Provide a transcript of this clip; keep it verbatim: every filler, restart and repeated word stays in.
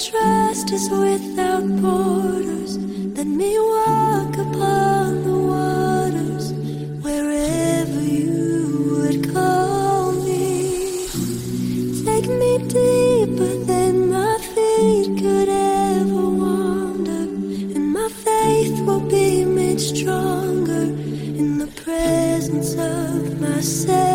trust is without borders. Let me walk upon the waters wherever you would call me. Take me deeper than my feet could ever wander, and my faith will be made stronger in the presence of my Savior.